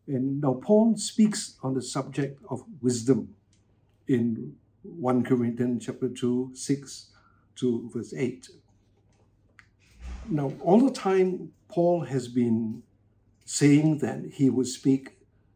And now Paul speaks on the subject of wisdom in 1 Corinthians chapter 2, 6 to verse 8. Now, all the time, Paul has been saying that he would speak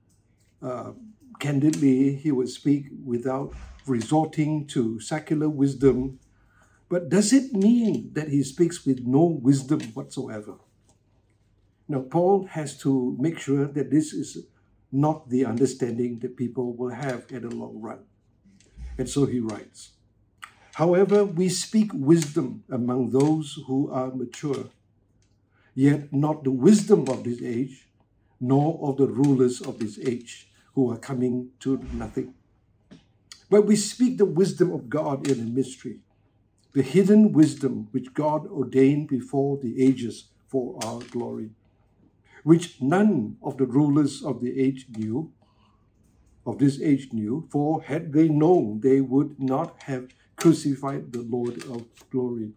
candidly, he would speak without resorting to secular wisdom. But does it mean that he speaks with no wisdom whatsoever? Now, Paul has to make sure that this is not the understanding that people will have in the long run. And so he writes, however, we speak wisdom among those who are mature, yet not the wisdom of this age, nor of the rulers of this age who are coming to nothing. But we speak the wisdom of God in a mystery, the hidden wisdom which God ordained before the ages for our glory, which none of the rulers of the age knew, of this age knew, for had they known, they would not have crucified the Lord of glory.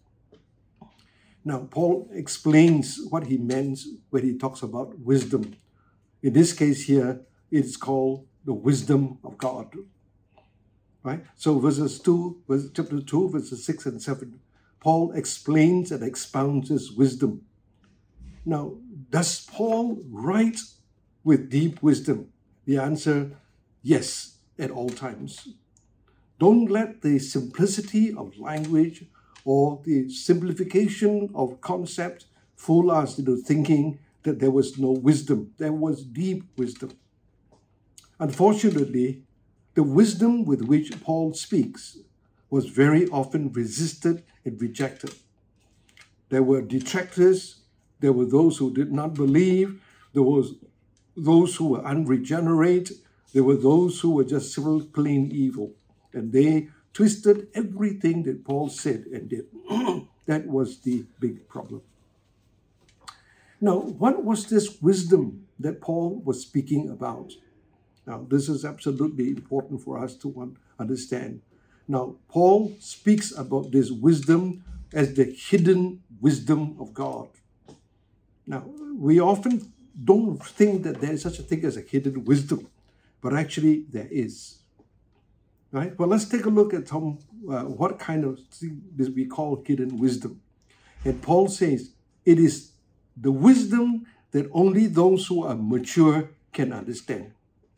Now, Paul explains what he means when he talks about wisdom. In this case here, it's called the wisdom of God. Right? So chapter 2, verses 6 and 7, Paul explains and expounds his wisdom. Now, does Paul write with deep wisdom? The answer, yes, at all times. Don't let the simplicity of language or the simplification of concept fool us into thinking that there was no wisdom. There was deep wisdom. Unfortunately, the wisdom with which Paul speaks was very often resisted and rejected. There were detractors, there were those who did not believe, there was those who were unregenerate, there were those who were just civil plain evil, and they twisted everything that Paul said and did. That was the big problem. Now, what was this wisdom that Paul was speaking about? Now, this is absolutely important for us to understand. Now, Paul speaks about this wisdom as the hidden wisdom of God. Now, we often don't think that there is such a thing as a hidden wisdom, but actually there is. Right? Well, let's take a look at what kind of thing this we call hidden wisdom. And Paul says it is the wisdom that only those who are mature can understand.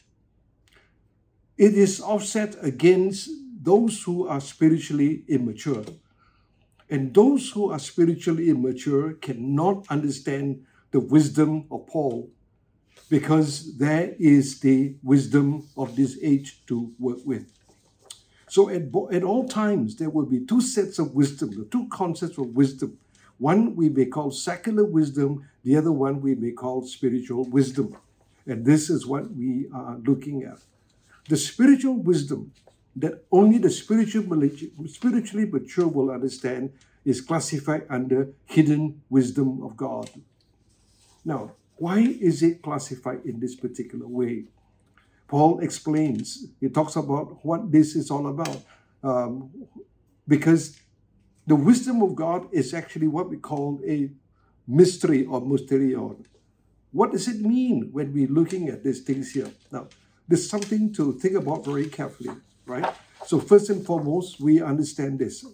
It is offset against those who are spiritually immature. And those who are spiritually immature cannot understand the wisdom of Paul because there is the wisdom of this age to work with. So at all times, there will be two sets of wisdom, the two concepts of wisdom. One we may call secular wisdom, the other one we may call spiritual wisdom. And this is what we are looking at. The spiritual wisdom that only the spiritually mature will understand is classified under hidden wisdom of God. Now, why is it classified in this particular way? Paul explains, he talks about what this is all about. Because the wisdom of God is actually what we call a mystery or mysterion. What does it mean when we're looking at these things here? Now, there's something to think about very carefully, right? So first and foremost, we understand this.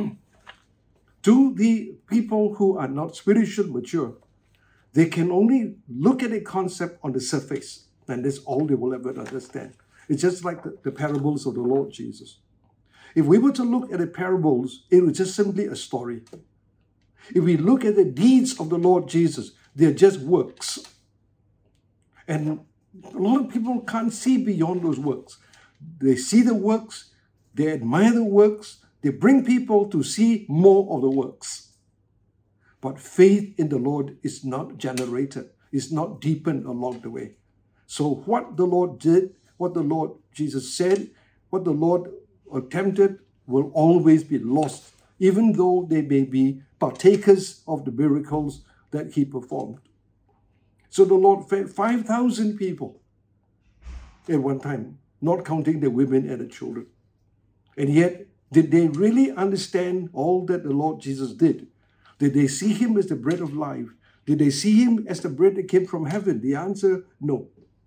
To the people who are not spiritually mature, they can only look at a concept on the surface, and that's all they will ever understand. It's just like the parables of the Lord Jesus. If we were to look at the parables, it was just simply a story. If we look at the deeds of the Lord Jesus, they're just works. And a lot of people can't see beyond those works. They see the works, they admire the works, they bring people to see more of the works. But faith in the Lord is not generated, is not deepened along the way. So what the Lord did, what the Lord Jesus said, what the Lord attempted will always be lost, even though they may be partakers of the miracles that he performed. So the Lord fed 5,000 people at one time, not counting the women and the children. And yet, did they really understand all that the Lord Jesus did? Did they see him as the bread of life? Did they see him as the bread that came from heaven? The answer, no.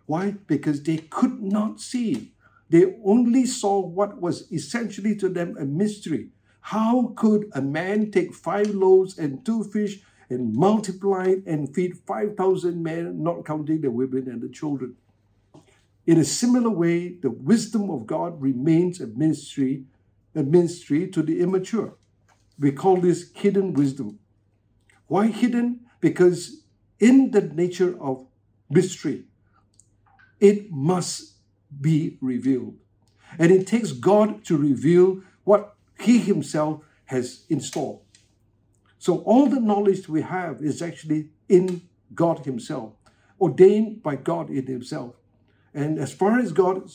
Why? Because they could not see. They only saw what was essentially to them a mystery. How could a man take 5 loaves and 2 fish and multiply it and feed 5,000 men, not counting the women and the children? In a similar way, the wisdom of God remains a mystery to the immature. We call this hidden wisdom. Why hidden? Because in the nature of mystery, it must be revealed. And it takes God to reveal what He Himself has installed. So all the knowledge we have is actually in God Himself, ordained by God in Himself. And as far as God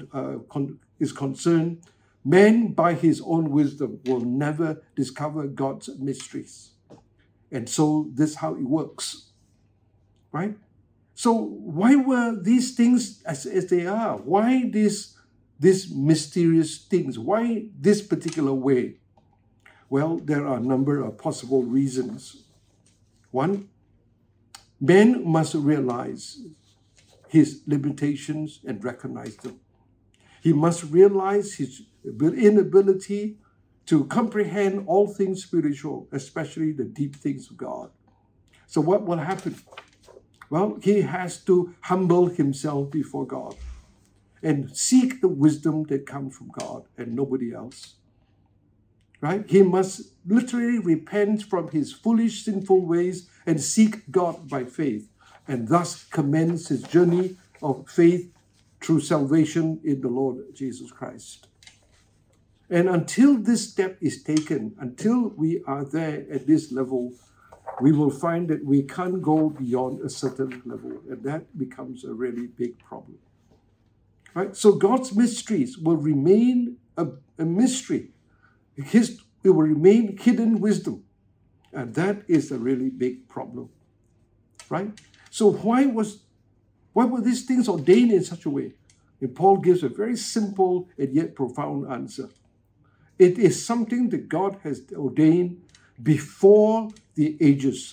is concerned, man by his own wisdom will never discover God's mysteries. And so this is how it works, right? So why were these things as they are? Why these mysterious things? Why this particular way? Well, there are a number of possible reasons. One, man must realize his limitations and recognize them. He must realize his inability to comprehend all things spiritual, especially the deep things of God. So what will happen? Well, he has to humble himself before God and seek the wisdom that comes from God and nobody else. Right? He must literally repent from his foolish, sinful ways and seek God by faith, and thus commence his journey of faith through salvation in the Lord Jesus Christ. And until this step is taken, until we are there at this level, we will find that we can't go beyond a certain level, and that becomes a really big problem. Right? So God's mysteries will remain a mystery. It will remain hidden wisdom, and that is a really big problem. Right? So why were these things ordained in such a way? And Paul gives a very simple and yet profound answer. It is something that God has ordained before the ages.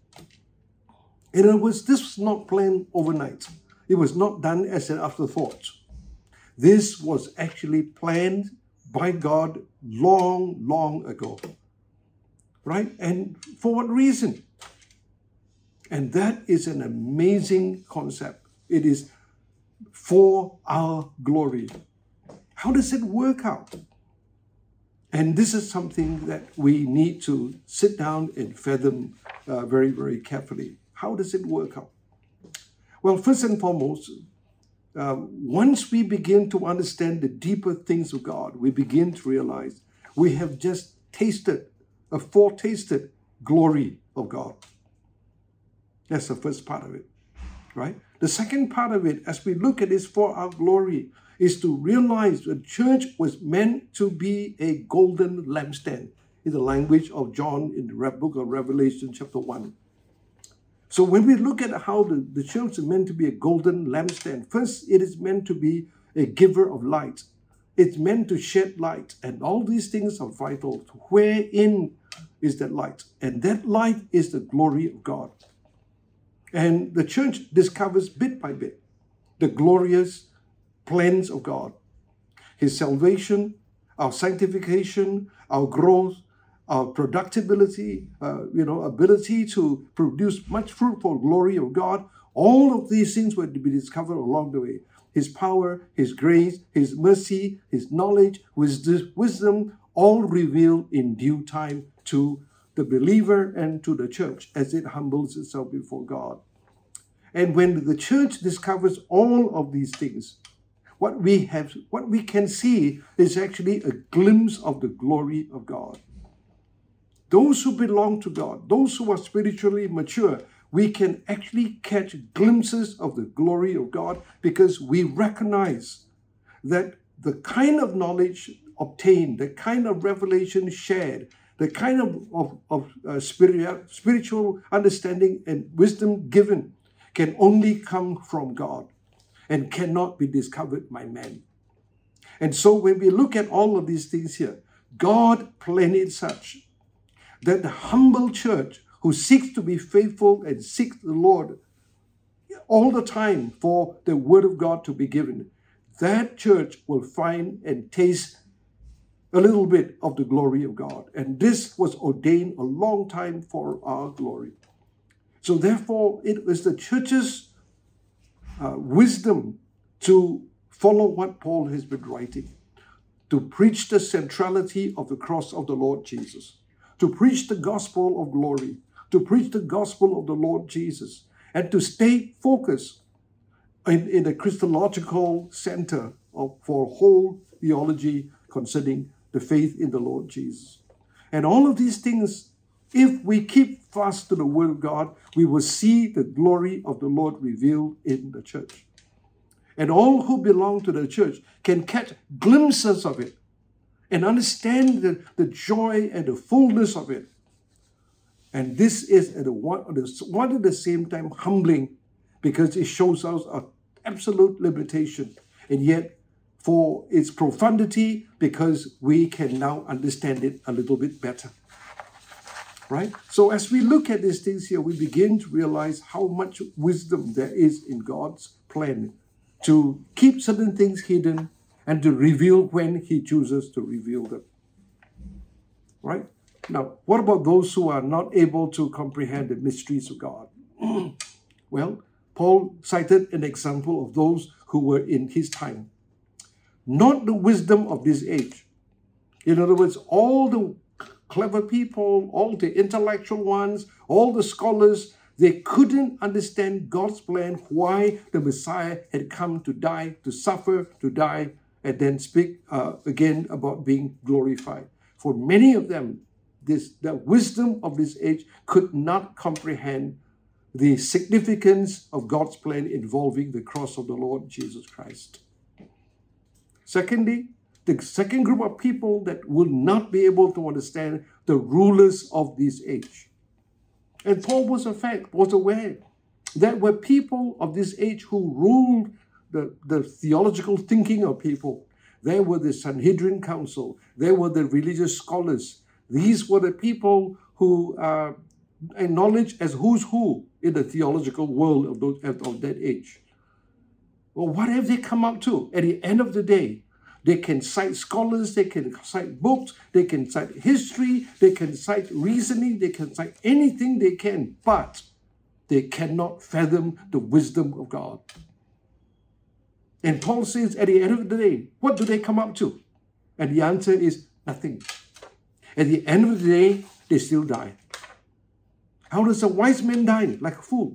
In other words, this was not planned overnight. It was not done as an afterthought. This was actually planned by God long, long ago. Right? And for what reason? And that is an amazing concept. It is for our glory. How does it work out? And this is something that we need to sit down and fathom very, very carefully. How does it work out? Well, first and foremost, once we begin to understand the deeper things of God, we begin to realize we have just foretasted glory of God. That's the first part of it, right? The second part of it, as we look at this for our glory, is to realize the church was meant to be a golden lampstand, in the language of John in the book of Revelation chapter 1. So when we look at how the church is meant to be a golden lampstand, first it is meant to be a giver of light. It's meant to shed light, and all these things are vital. Wherein is that light? And that light is the glory of God. And the church discovers bit by bit the glorious plans of God. His salvation, our sanctification, our growth, our productivity, ability to produce much fruit for glory of God. All of these things were to be discovered along the way. His power, His grace, His mercy, His knowledge, wisdom, all revealed in due time to the believer and to the church as it humbles itself before God. And when the church discovers all of these things, what we can see is actually a glimpse of the glory of God. Those who belong to God, those who are spiritually mature, we can actually catch glimpses of the glory of God because we recognize that the kind of knowledge obtained, the kind of revelation shared, the kind of spiritual understanding and wisdom given can only come from God and cannot be discovered by man. And so when we look at all of these things here, God planned it such that the humble church who seeks to be faithful and seeks the Lord all the time for the word of God to be given, that church will find and taste a little bit of the glory of God. And this was ordained a long time for our glory. So therefore, it was the church's wisdom to follow what Paul has been writing, to preach the centrality of the cross of the Lord Jesus, to preach the gospel of glory, to preach the gospel of the Lord Jesus, and to stay focused in the Christological center for whole theology concerning the faith in the Lord Jesus. And all of these things, if we keep fast to the word of God, we will see the glory of the Lord revealed in the church. And all who belong to the church can catch glimpses of it and understand the joy and the fullness of it. And this is at one at the same time humbling, because it shows us our absolute limitation, and yet for its profundity, because we can now understand it a little bit better. Right? So as we look at these things here, we begin to realize how much wisdom there is in God's plan to keep certain things hidden and to reveal when He chooses to reveal them. Right? Now, what about those who are not able to comprehend the mysteries of God? Well, Paul cited an example of those who were in his time. Not the wisdom of this age. In other words, all the clever people, all the intellectual ones, all the scholars, they couldn't understand God's plan, why the Messiah had come to die, to suffer, to die, and then speak again about being glorified. For many of them, the wisdom of this age could not comprehend the significance of God's plan involving the cross of the Lord Jesus Christ. Secondly, the second group of people that will not be able to understand the rulers of this age. And Paul was aware that were people of this age who ruled the theological thinking of people. There were the Sanhedrin Council. There were the religious scholars. These were the people who are acknowledged as who's who in the theological world of that age. Well, what have they come up to? At the end of the day, they can cite scholars, they can cite books, they can cite history, they can cite reasoning, they can cite anything they can, but they cannot fathom the wisdom of God. And Paul says at the end of the day, what do they come up to? And the answer is nothing. At the end of the day, they still die. How does a wise man die? Like a fool.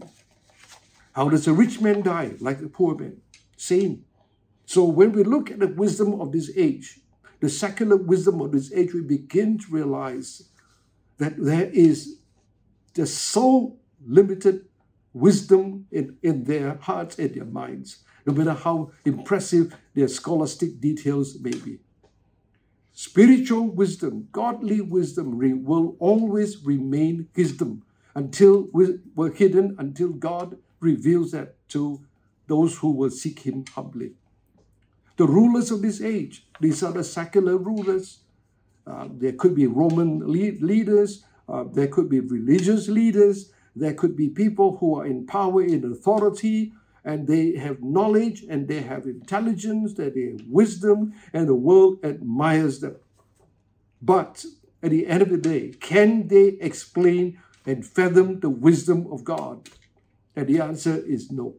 How does a rich man die? Like a poor man. Same. So when we look at the wisdom of this age, the secular wisdom of this age, we begin to realize that there is just so limited wisdom in their hearts and their minds, no matter how impressive their scholastic details may be. Spiritual wisdom, godly wisdom will always remain wisdom until we're hidden, until God reveals that to those who will seek Him humbly. The rulers of this age, these are the secular rulers. There could be Roman leaders, there could be religious leaders, there could be people who are in power, in authority, and they have knowledge and they have intelligence, that they have wisdom, and the world admires them. But at the end of the day, can they explain and fathom the wisdom of God? And the answer is no.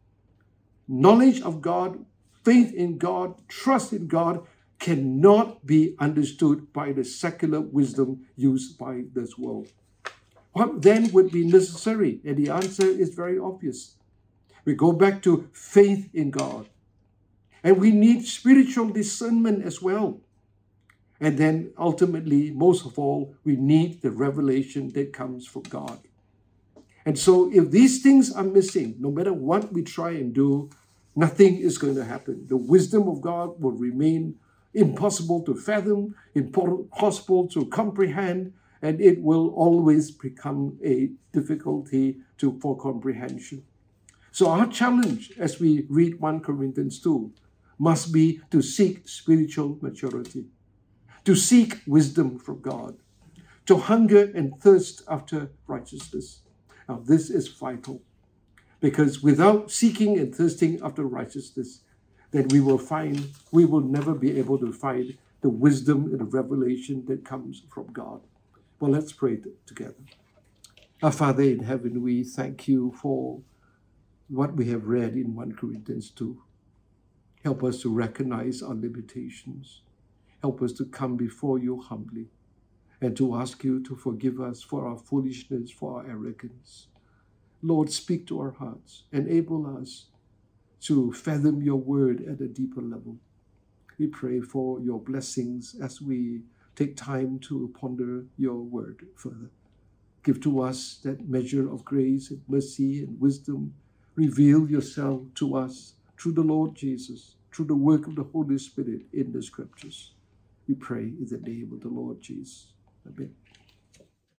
Knowledge of God, faith in God, trust in God cannot be understood by the secular wisdom used by this world. What then would be necessary? And the answer is very obvious. We go back to faith in God. And we need spiritual discernment as well. And then ultimately, most of all, we need the revelation that comes from God. And so if these things are missing, no matter what we try and do, nothing is going to happen. The wisdom of God will remain impossible to fathom, impossible to comprehend, and it will always become a difficulty for comprehension. So our challenge as we read 1 Corinthians 2 must be to seek spiritual maturity, to seek wisdom from God, to hunger and thirst after righteousness. Now this is vital. Because without seeking and thirsting after righteousness, then we will never be able to find the wisdom and the revelation that comes from God. Well, let's pray together. Our Father in heaven, we thank you for what we have read in 1 Corinthians 2. Help us to recognize our limitations. Help us to come before you humbly and to ask you to forgive us for our foolishness, for our arrogance. Lord, speak to our hearts. Enable us to fathom your word at a deeper level. We pray for your blessings as we take time to ponder your word further. Give to us that measure of grace and mercy and wisdom. Reveal yourself to us through the Lord Jesus, through the work of the Holy Spirit in the Scriptures. We pray in the name of the Lord Jesus. Amen.